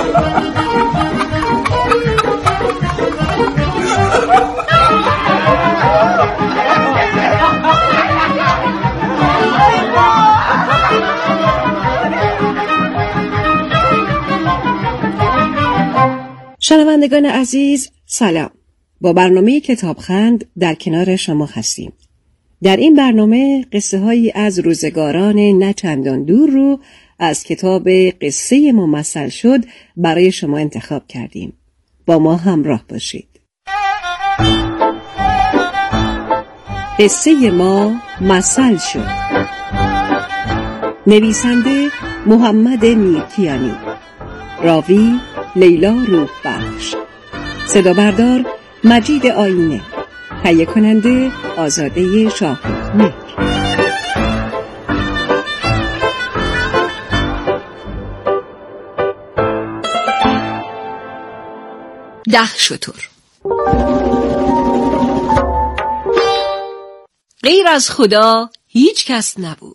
شنوندگان عزیز سلام. با برنامه کتابخند در کنار شما هستیم. در این برنامه قصه هایی از روزگاران نه چندان دور رو از کتاب قصه ممثل شد برای شما انتخاب کردیم. با ما همراه باشید. قصه ما مثل شد. نویسنده محمد میرکیانی، راوی لیلا روحبخش، صدا بردار مجید آینه، تهیه کننده آزاده شاهرخ. 10 شتر. غیر از خدا هیچ کس نبود.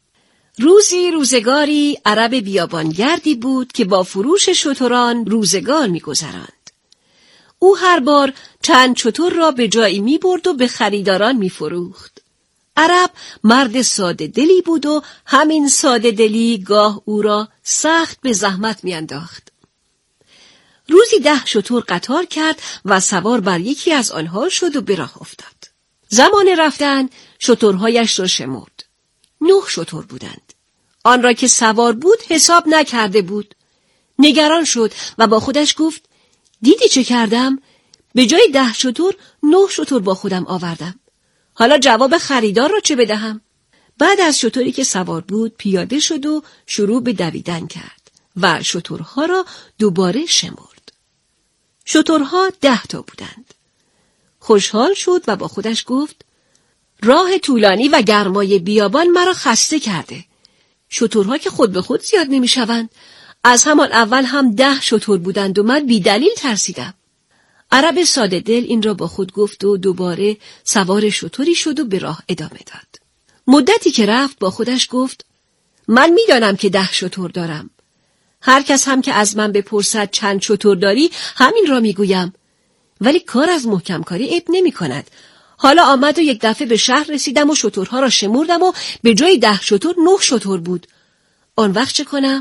روزگاری عرب بیابانگردی بود که با فروش شتران روزگار می‌گذراند. او هر بار چند شتر را به جایی می‌برد و به خریداران می‌فروخت. عرب مرد ساده دلی بود و همین ساده دلی گاه او را سخت به زحمت می‌انداخت. روزی 10 شتر قطار کرد و سوار بر یکی از آنها شد و به راه افتاد. زمان رفتن شترهایش را شمرد. 9 شتر بودند. آن را که سوار بود حساب نکرده بود. نگران شد و با خودش گفت دیدی چه کردم؟ به جای 10 شتر 9 شتر با خودم آوردم. حالا جواب خریدار را چه بدهم؟ بعد از شتری که سوار بود پیاده شد و شروع به دویدن کرد و شترها را دوباره شمرد. شترها 10 تا بودند. خوشحال شد و با خودش گفت راه طولانی و گرمای بیابان مرا خسته کرده. شترها که خود به خود زیاد نمی شوند. از همان اول هم 10 شتر بودند و من بی دلیل ترسیدم. عرب ساده دل این را با خود گفت و دوباره سوار شتری شد و به راه ادامه داد. مدتی که رفت با خودش گفت من می دانم که 10 شتر دارم. هر کس هم که از من بپرسد چند شتر داری همین را می گویم. ولی کار از محکم کاری عیب نمی کند. حالا آمد و یک دفعه به شهر رسیدم و شترها را شمردم و به جای 10 شتر 9 شتر بود. آن وقت چه کنم؟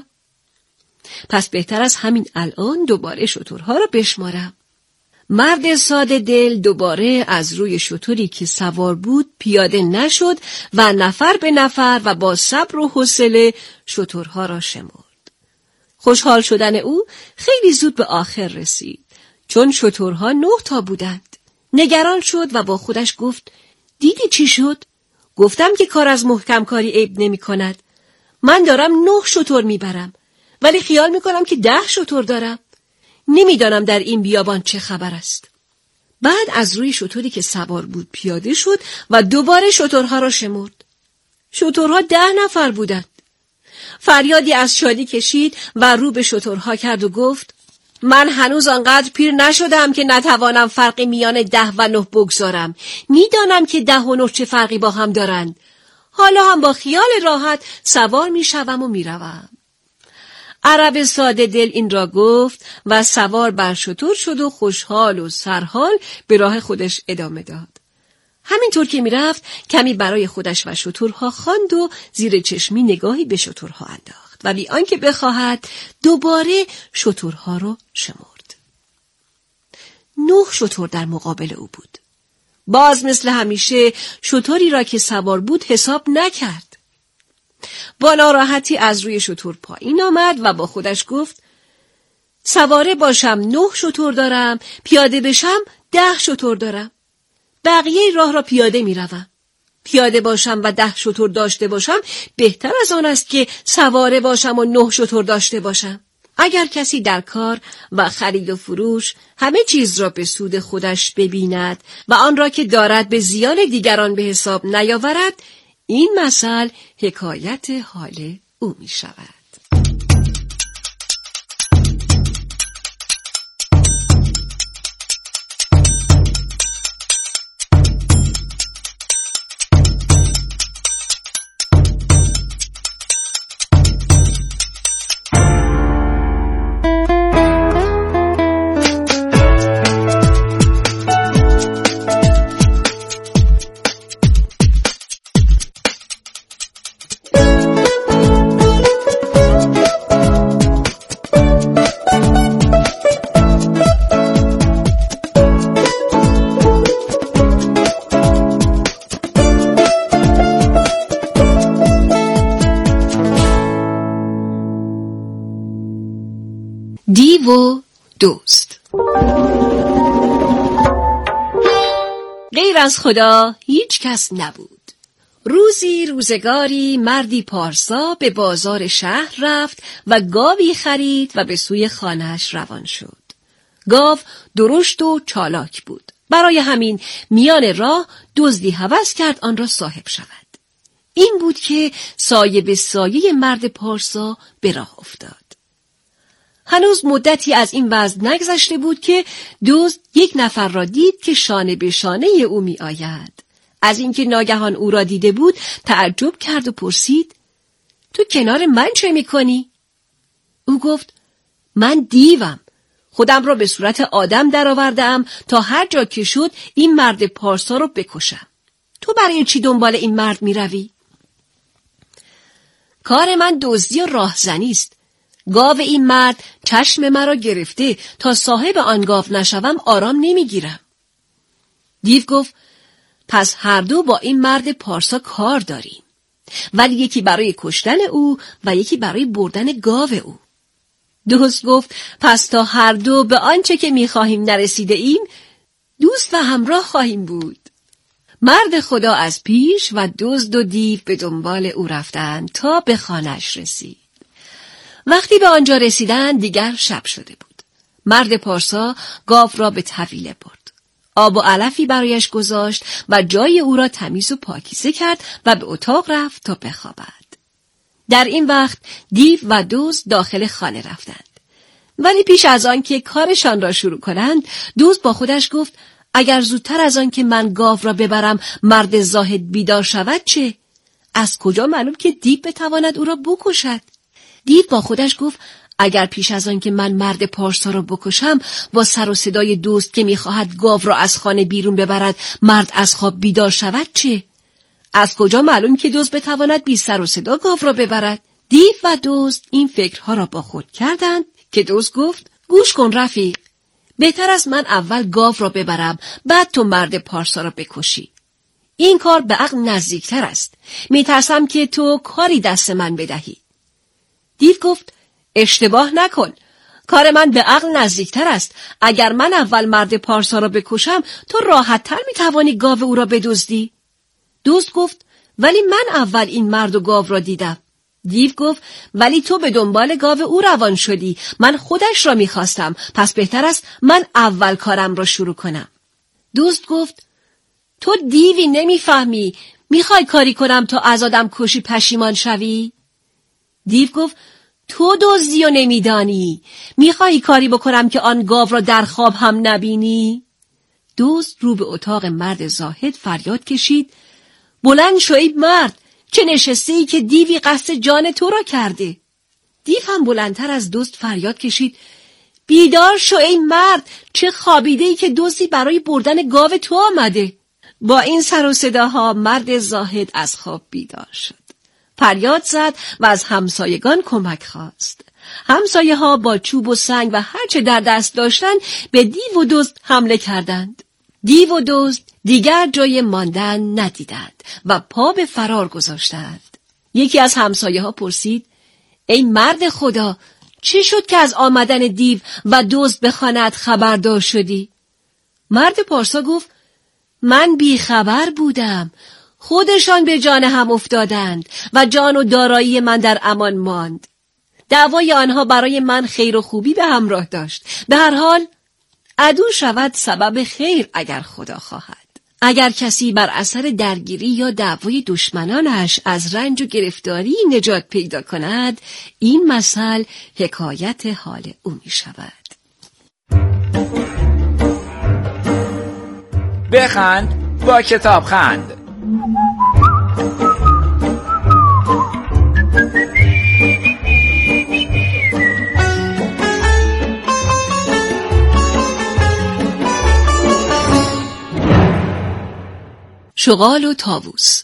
پس بهتر از همین الان دوباره شترها را بشمارم. مرد ساده دل دوباره از روی شتری که سوار بود پیاده نشد و نفر به نفر و با صبر و حوصله شترها را شمرد. خوشحال شدن او خیلی زود به آخر رسید، چون شترها 9 تا بودند. نگران شد و با خودش گفت دیدی چی شد؟ گفتم که کار از محکم کاری عیب نمی کند. من دارم 9 شتر می برم ولی خیال می کنم که 10 شتر دارم. نمیدانم در این بیابان چه خبر است. بعد از روی شتری که سوار بود پیاده شد و دوباره شترها را شمرد. شترها 10 نفر بودند. فریادی از شادی کشید و رو به شترها کرد و گفت من هنوز آنقدر پیر نشدم که نتوانم فرقی میان 10 و 9 بگذارم. میدانم که 10 و 9 چه فرقی با هم دارند. حالا هم با خیال راحت سوار میشوم و میروم. عرب ساده دل این را گفت و سوار بر شتر شد و خوشحال و سرحال به راه خودش ادامه داد. همینطور که میرفت کمی برای خودش و شترها خواند و زیر چشمی نگاهی به شترها انداخت و بی آنکه بخواهد دوباره شترها را شمرد. 9 شتر در مقابل او بود. باز مثل همیشه شتری را که سوار بود حساب نکرد. با ناراحتی از روی شتر پایین آمد و با خودش گفت سواره باشم 9 شتر دارم، پیاده بشم 10 شتر دارم. بقیه راه را پیاده می روم. پیاده باشم و 10 شتر داشته باشم بهتر از آن است که سواره باشم و 9 شتر داشته باشم. اگر کسی در کار و خرید و فروش همه چیز را به سود خودش ببیند و آن را که دارد به زیان دیگران به حساب نیاورد، این مثل حکایت حال او می شود. دیو و دزد. غیر از خدا هیچ کس نبود. روزی روزگاری مردی پارسا به بازار شهر رفت و گاوی خرید و به سوی خانه‌اش روان شد. گاو درشت و چالاک بود. برای همین میان راه دزدی هوس کرد آن را صاحب شود. این بود که سایه به سایه مرد پارسا به راه افتاد. هنوز مدتی از این وضع نگذشته بود که دزد یک نفر را دید که شانه به شانه او می آید. از اینکه ناگهان او را دیده بود تعجب کرد و پرسید: تو کنار من چه می کنی؟ او گفت: من دیوم. خودم را به صورت آدم درآورده‌ام تا هر جا که شد این مرد پارسا را بکشم. تو برای چی دنبال این مرد می روی؟ کار من دزدی و راهزنی است. گاو این مرد چشم مرا گرفته، تا صاحب آن گاو نشوم آرام نمیگیرم. دیو گفت: پس هر دو با این مرد پارسا کار داریم، ولی یکی برای کشتن او و یکی برای بردن گاو او. دزد گفت: پس تا هر دو به آنچه که می‌خواهیم نرسیده ایم، دوست و همراه خواهیم بود. مرد خدا از پیش و دزد و دیو به دنبال او رفتند تا به خانه‌اش رسید. وقتی به آنجا رسیدند دیگر شب شده بود. مرد پارسا گاو را به طویله برد. آب و علفی برایش گذاشت و جای او را تمیز و پاکیزه کرد و به اتاق رفت تا بخوابد. در این وقت دیو و دزد داخل خانه رفتند. ولی پیش از آن که کارشان را شروع کنند، دزد با خودش گفت: اگر زودتر از آن که من گاو را ببرم مرد زاهد بیدار شود چه؟ از کجا معلوم که دیو بتواند او را بکشد؟ دیو با خودش گفت: اگر پیش از آن که من مرد پارسا را بکشم با سر و صدای دزد که می‌خواهد گاو را از خانه بیرون ببرد مرد از خواب بیدار شود چه؟ از کجا معلوم که دزد بتواند بی سر و صدا گاو را ببرد؟ دیو و دزد این فکرها را با خود کردند که دزد گفت: گوش کن رفیق، بهتر است من اول گاو را ببرم بعد تو مرد پارسا را بکشی. این کار به عقل نزدیکتر است. میترسم که تو کاری دست من بدهی. دیو گفت: اشتباه نکن. کار من به عقل نزدیکتر است. اگر من اول مرد پارسا را بکشم تو راحت‌تر میتوانی گاو او را بدزدی. دزد گفت: ولی من اول این مرد و گاو را دیدم. دیو گفت: ولی تو به دنبال گاو او روان شدی. من خودش را میخواستم، پس بهتر است من اول کارم را شروع کنم. دزد گفت: تو دیوی نمیفهمی. میخوای کاری کنم تا از آدم کشی پشیمان شوی؟ دیو گفت: تو دزدی و نمیدانی. میخوای کاری بکنم که آن گاو را در خواب هم نبینی؟ دزد رو به اتاق مرد زاهد فریاد کشید: بلند شو ای مرد، چه نشستی که دیوی قصد جان تو را کرده؟ دیو هم بلندتر از دزد فریاد کشید: بیدار شو ای مرد، چه خوابیده‌ای که دزدی برای بردن گاو تو آمده. با این سر و صداها مرد زاهد از خواب بیدار شد. فریاد زد و از همسایگان کمک خواست. همسایه ها با چوب و سنگ و هرچه در دست داشتند به دیو و دزد حمله کردند. دیو و دزد دیگر جای ماندن ندیدند و پا به فرار گذاشتند. یکی از همسایه ها پرسید: ای مرد خدا، چی شد که از آمدن دیو و دزد به خانه‌ات خبردار شدی؟ مرد پارسا گفت: من بی خبر بودم. خودشان به جان هم افتادند و جان و دارایی من در امان ماند. دعوای آنها برای من خیر و خوبی به همراه داشت. به هر حال عدو شود سبب خیر اگر خدا خواهد. اگر کسی بر اثر درگیری یا دعوای دشمنانش از رنج و گرفتاری نجات پیدا کند، این مثل حکایت حال او می شود. بخند با کتاب خند. شغال و طاووس.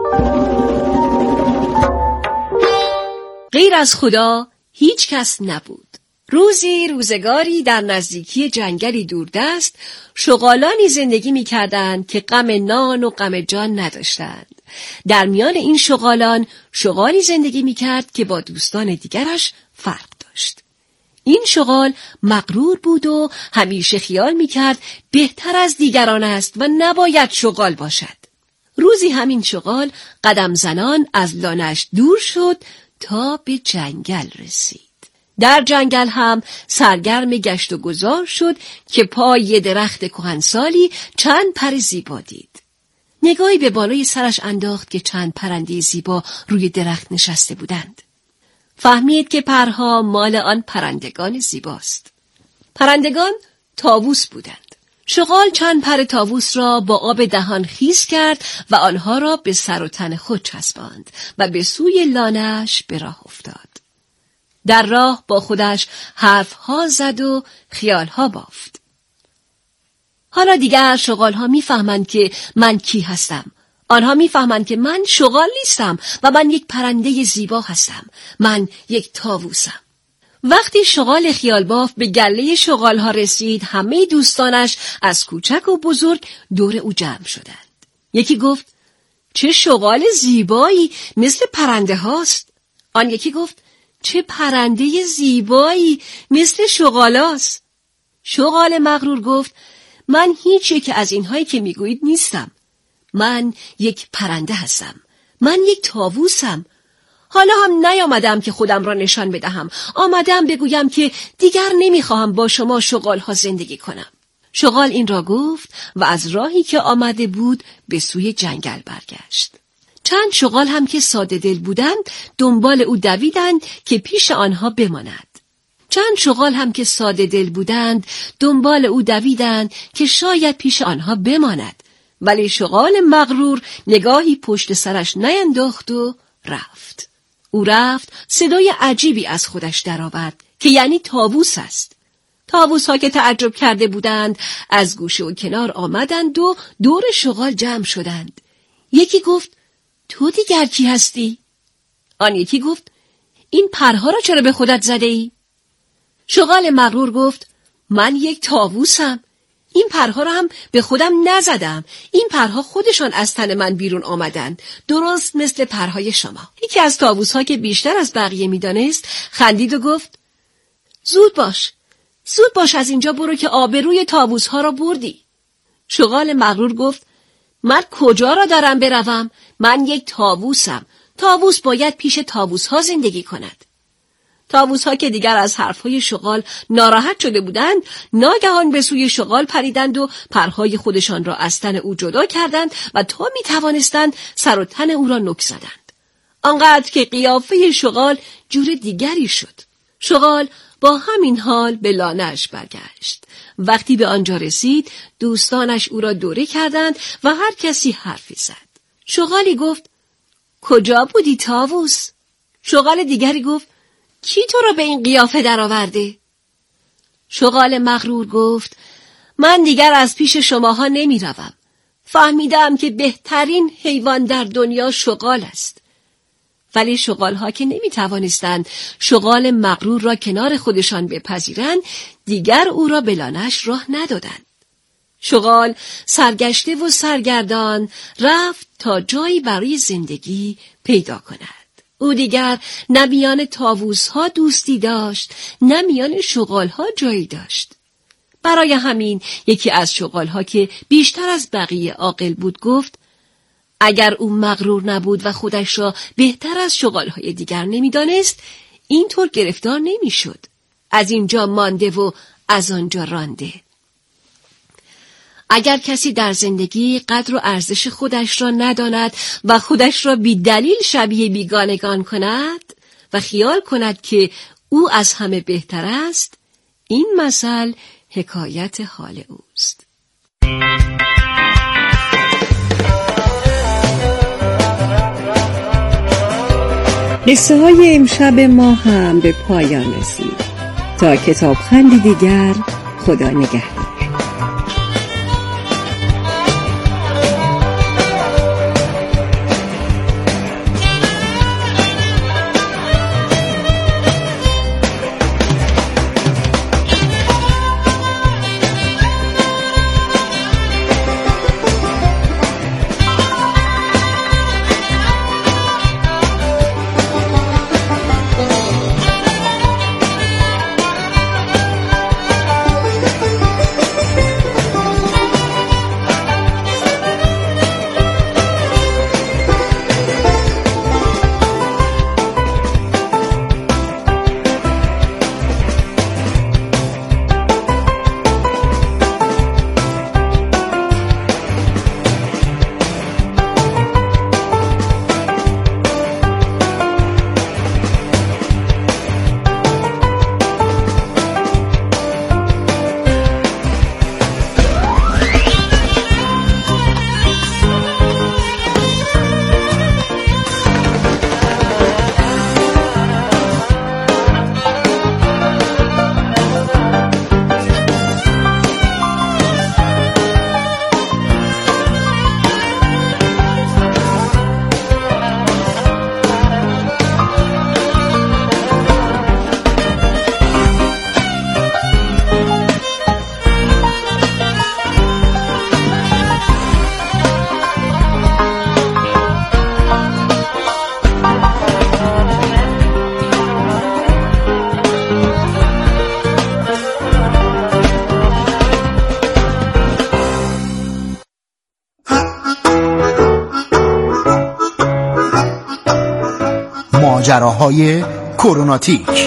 غیر از خدا هیچ کس نبود. روزی روزگاری در نزدیکی جنگلی دوردست شغالانی زندگی می کردند که غم نان و غم جان نداشتند. در میان این شغالان شغالی زندگی می کرد که با دوستان دیگرش فرق داشت. این شغال مغرور بود و همیشه خیال میکرد بهتر از دیگران است و نباید شغال باشد. روزی همین شغال قدم زنان از لانش دور شد تا به جنگل رسید. در جنگل هم سرگرم گشت و گذار شد که پای درخت کهنسالی چند پر زیبا دید. نگاهی به بالای سرش انداخت که چند پرنده زیبا روی درخت نشسته بودند. فهمید که پرها مال آن پرندگان زیباست. پرندگان طاووس بودند. شغال چند پر طاووس را با آب دهان خیس کرد و آنها را به سر و تن خود چسباند و به سوی لانه‌اش به راه افتاد. در راه با خودش حرفها زد و خیالها بافت. حالا دیگر شغالها میفهمند که من کی هستم. آنها میفهمند که من شغال نیستم و من یک پرنده زیبا هستم. من یک طاووسم. وقتی شغال خیالباف به گله شغالها رسید، همه دوستانش از کوچک و بزرگ دور او جمع شدند. یکی گفت چه شغال زیبایی، مثل پرنده هاست. آن یکی گفت چه پرنده زیبایی، مثل شغالاست. شغال مغرور گفت من هیچ یک از اینهایی که میگویید نیستم. من یک پرنده هستم. من یک طاووسم. حالا هم نیامدم که خودم را نشان بدهم. آمدم بگویم که دیگر نمیخواهم با شما شغالها زندگی کنم. شغال این را گفت و از راهی که آمده بود به سوی جنگل برگشت. چند شغال هم که ساده دل بودند دنبال او دویدند که پیش آنها بماند. چند شغال هم که ساده دل بودند دنبال او دویدند که شاید پیش آنها بماند. ولی شغال مغرور نگاهی پشت سرش نینداخت و رفت. او رفت، صدای عجیبی از خودش درآورد که یعنی طاووس است. طاووس‌ها که تعجب کرده بودند از گوشه و کنار آمدند و دور شغال جمع شدند. یکی گفت تو دیگر کی هستی؟ آن یکی گفت این پرها را چرا به خودت زده ای؟ شغال مغرور گفت من یک طاووسم. این پرها را هم به خودم نزدم. این پرها خودشان از تن من بیرون آمدند، درست مثل پرهای شما. یکی از طاووس‌ها که بیشتر از بقیه می‌دانست خندید و گفت زود باش از اینجا برو که آبروی طاووس‌ها را بردی. شغال مغرور گفت من کجا را دارم بروم؟ من یک طاووسم. طاووس باید پیش طاووس‌ها زندگی کند. طاووس‌ها که دیگر از حرفهای شغال ناراحت شده بودند ناگهان به سوی شغال پریدند و پرهای خودشان را از تن او جدا کردند و تا می‌توانستند سر و تن او را نوک زدند. آنقدر که قیافه شغال جور دیگری شد. شغال با همین حال به لانه‌اش برگشت. وقتی به آنجا رسید دوستانش او را دوره کردند و هر کسی حرفی زد. شغالی گفت کجا بودی طاووس؟ شغال دیگری گفت کی تو را به این قیافه درآورده؟ شغال مغرور گفت من دیگر از پیش شماها نمی روم. فهمیدم که بهترین حیوان در دنیا شغال است. ولی شغالها که نمی توانستند شغال مغرور را کنار خودشان بپذیرند دیگر او را به لانه‌اش راه ندادند. شغال سرگشته و سرگردان رفت تا جایی برای زندگی پیدا کند. او دیگر نه میان طاووس‌ها دوستی داشت نه میان شغال‌ها جایی داشت. برای همین یکی از شغال‌ها که بیشتر از بقیه عاقل بود گفت اگر او مغرور نبود و خودش را بهتر از شغال‌های دیگر نمی‌دانست اینطور گرفتار نمی‌شد. از اینجا مانده و از آنجا رانده. اگر کسی در زندگی قدر و ارزش خودش را نداند و خودش را بی دلیل شبیه بیگانگان کند و خیال کند که او از همه بهتر است، این مثل حکایت حال اوست. قصه های امشب ما هم به پایان رسید. تا کتابخندی دیگر، خدا نگهدار. های کروناتیک.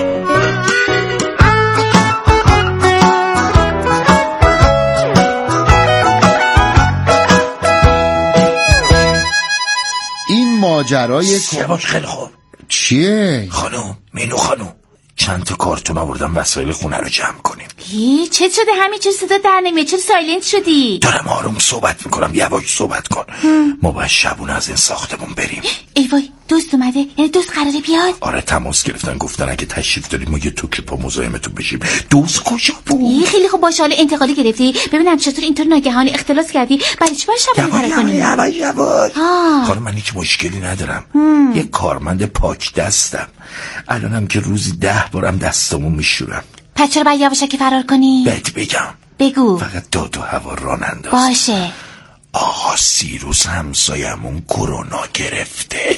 این ماجرای خیلی خوب. چیه؟ خانم، مینو خانم، چند تا کارتون آوردم وسایل خونه رو جمع کنیم. چه شده؟ همین چه صدا در نمیاد؟ چرا سایلنت شدی؟ دارم آروم صحبت میکنم، یواش صحبت کن. ما باید شبونه از این ساختمون بریم. ای وای، دوست اومده؟ یعنی دوست قراره بیاد؟ آره، تماس گرفتن، گفتن اگه تشریف دارید ما یه توکی پا مزاحمتون بشیم. دوست کجا بود؟ خیلی خوب، باشه. حالا انتقالی گرفتی؟ ببینم چطور اینطور ناگهانی اختلاس کردی. برای چی باید شبونه ترک کنی؟ یواش. خانم، من هیچ مشکلی ندارم. یه کارمند پاک دستم. الانم که روزی 10 بارم دستمو میشورم. پس چرا باید یواشکی فرار کنی؟ بهت بگم. بگو. فقط داد و هوا ران انداز. باشه. آقا سیروس همسایمون کرونا گرفته.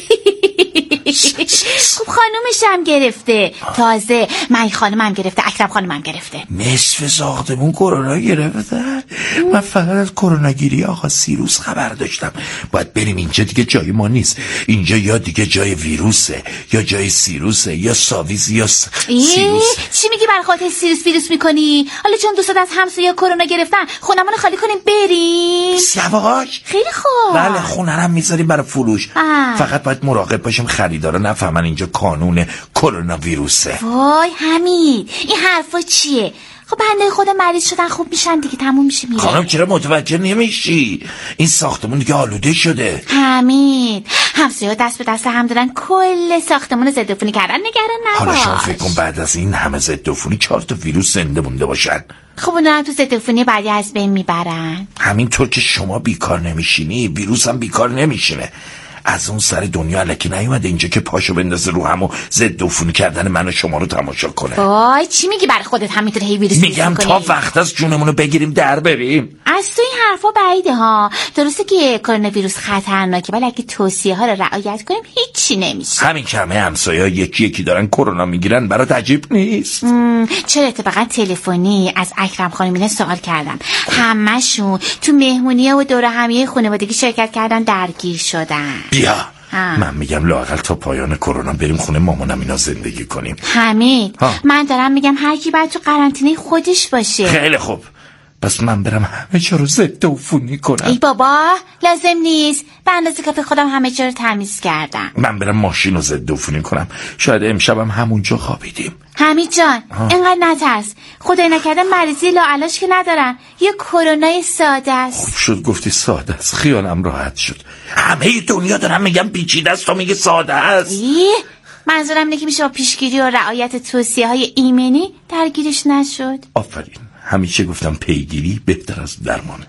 خب خانومش هم گرفته. تازه من خانومم گرفته، اکرم خانومم گرفته. نصف ساختمون کرونا گرفته. من فقط از کرونا گیری آقا سیروس خبر داشتم. باید بریم، اینجا دیگه جای ما نیست. اینجا یا دیگه جای ویروسه یا جای سیروسه یا ساویز یا سیروس. چی میگی برای خاطر سیروس ویروس میکنی؟ حالا چون دوستات از همسایه‌ها کرونا گرفتن خونمون خالی کنیم بریم؟ یواش. خیلی خوب. بله، خونه رو میذاریم برای فروش. فقط باید مراقب باشیم خریدارا نفهمن اینجا کانون کرونا ویروسه. وای حمید، این حرفا چیه؟ خب بنده خدا مریض شدن خوب میشن دیگه، تموم میشه میره. خانم چرا متوجه نمیشی؟ این ساختمون دیگه آلوده شده. حمید، همسایه‌ها دست به دست هم دارن کل ساختمون ضد عفونی کردن، نگران نباش. حالا شما فکر کن بعد از این همه ضد عفونی 4 تا ویروس زنده مونده باشن. خب اونا هم تو ضد عفونی بعدی از بین میبرن. همینطور که شما بیکار نمیشینی ویروس هم بیکار نمیشینه. از اون سر دنیا الکی نیومده اینجا که پاشو بندازه رو هم و ضد عفونی کردن من و شما رو تماشا کنه. وای چی میگی برای خودت؟ همینطور هی ویروس میگم تا وقت از جونمونو بگیریم در بریم. از تو این حرفا بعیده ها. درسته که کرونا ویروس خطرناکه ولی اگه توصیه ها رو رعایت کنیم هیچی نمیشه. همین که همه همسایه‌ها یکی یکی دارن کرونا میگیرن برات عجیب نیست؟ چرا اتفاقا تلفنی از اکرم خانم سوال کردم، همشون تو مهمونی‌ها و دور همیه خانوادگی شرکت کردن درگیر شدن. بیا من میگم لااقل تا پایان کرونا بریم خونه مامانم اینا زندگی کنیم. حمید من دارم میگم هر کی باید تو قرنطینه خودش باشه. خیلی خوب، پس من برم همه جا رو ضد عفونی کنم. ای بابا لازم نیست، به اندازه کافی خودم همه جا رو تمیز کردم. من برم ماشین رو ضد عفونی کنم، شاید امشبم همونجا خوابیدیم. حمید جان اینقدر نترس، خدای نکرده مریضی لاعلاج که ندارن، یه کرونای ساده است. خوب شد گفتی ساده است، خیالم راحت شد. همه دنیا دارن میگم پیچیده است، تو میگه ساده است. منظورم اینه که میشه با پیشگیری و رعایت توصیه های ایمنی درگیرش نشد. آفرین، همیشه گفتم پیگیری بهتر از درمانه.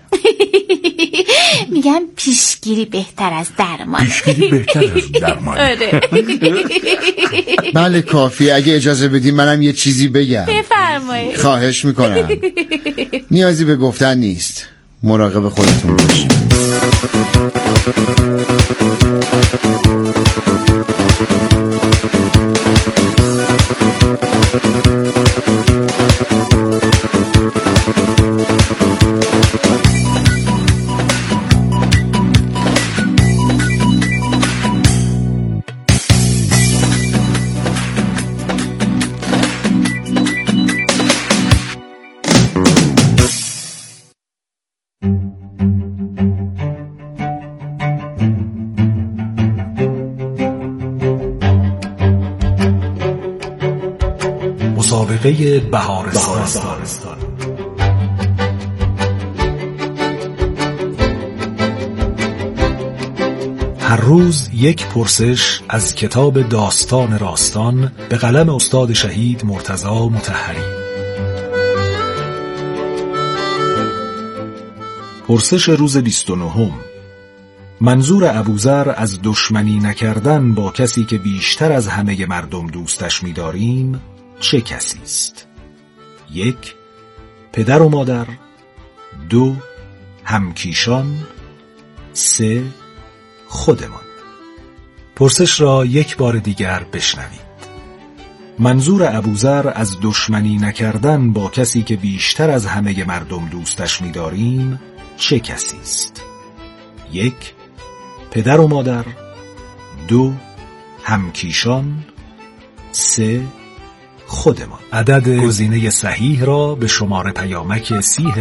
میگم پیشگیری بهتر از درمانه. پیشگیری بهتر از درمانه. بله کافی. اگه اجازه بدیم منم یه چیزی بگم. بفرمایید. خواهش میکنم. نیازی به گفتن نیست، مراقب خودتون باشید. مسابقه بهارستان. هر روز یک پرسش از کتاب داستان راستان به قلم استاد شهید مرتضی مطهری. پرسش روز 29. منظور ابوذر از دشمنی نکردن با کسی که بیشتر از همه مردم دوستش می‌داریم چه کسی است؟ 1. پدر و مادر. 2. همکیشان. 3. خودمان. پرسش را یک بار دیگر بشنوید. منظور ابوذر از دشمنی نکردن با کسی که بیشتر از همه مردم دوستش می‌داریم چه کسی است؟ 1. پدر و مادر. 2. همکیشان. 3. خودمان. عدد گزینه صحیح را به شماره پیامک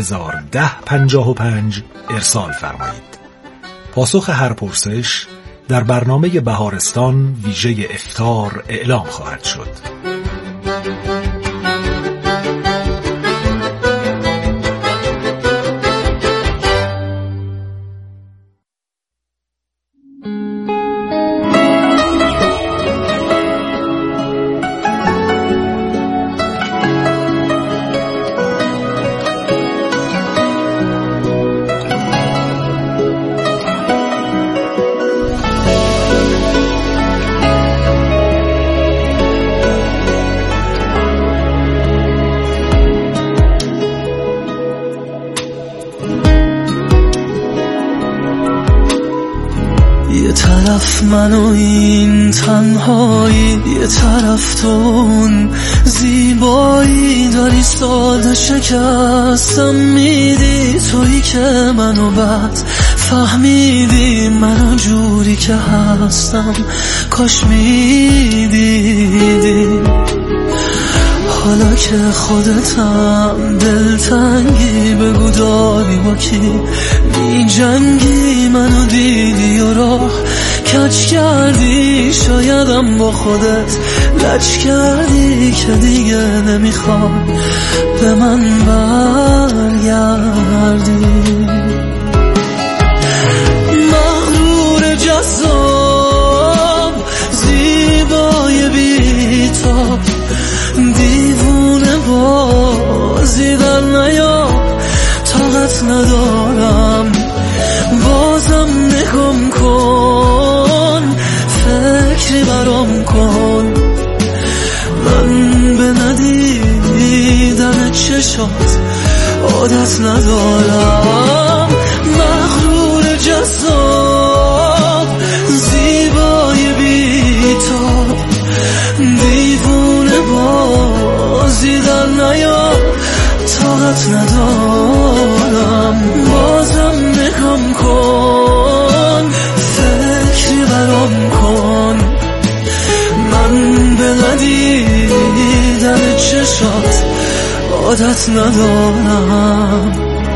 301055 ارسال فرمایید. پاسخ هر پرسش در برنامه بهارستان ویژه افطار اعلام خواهد شد. یه طرف من و این تنهایی، یه طرف تون زیبایی، داری ساده شکستم میدی، تویی که منو بعد فهمیدی، منو جوری که هستم کاش میدیدی. حالا که خودتم دلتنگی، بگو داری با کی می جنگی، منو دیدی و راه کج کردی، شایدم با خودت لج کردی که دیگه نمیخوای به من برگردی. مغرور جذاب زیبای بی‌تاب، دیوونه بازی در نیار، طاقت ندارم بازم نگم کن، فکری برام کن، من به ندیدن چشات عادت ندارم. مغرور جذاب زیبای بی‌تاب، دیوونه بازی در نیار، طاقت ندارم بازم نگم کن، فکری برام کن، من به ندیدن چشات عادت ندارم.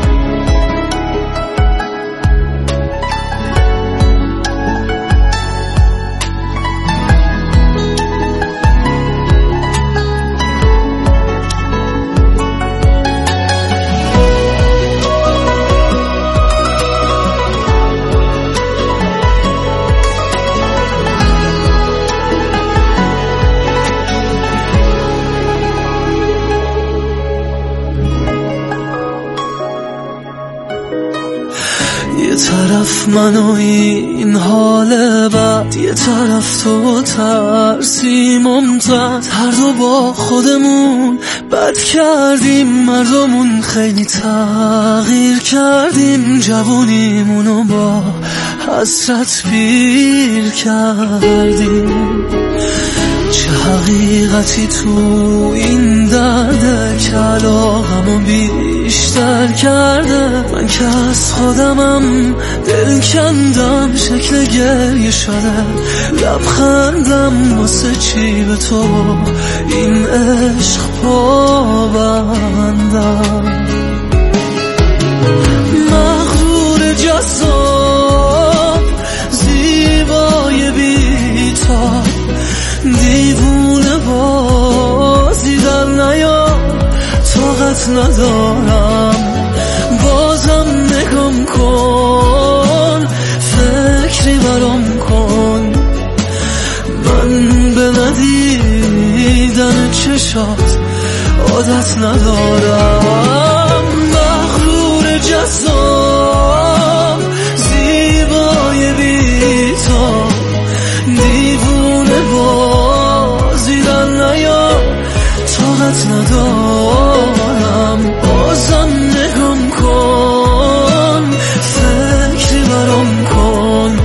یه طرف من و این حال بد، یه طرف تو ترسی ممتد، هر دو با خودمون بد کردیم، مردمون خیلی تغییر کردیم، جوونیمونو با حسرت پیر کردیم. چه حقیقتی تو این درده که علاقمو بیشتر کرده، من که از خودمم دل کندم، شکل گریه شده لبخندم، واسه چی به تو این عشق پابندم. مغرور جذاب زیبای بی‌تاب، دیوونه بازی در نیار، طاقت ندارم بازم نگم کن، فکری برام کن، من به ندیدن چشات عادت ندارم. مغرور جذاب زیبای بی‌تاب، دیوونه بازی در نیار، طاقت ندارم بازم نگم کن، فکری برام کن،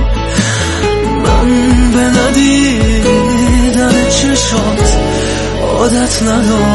من به ندیدن چشات عادت ندارم.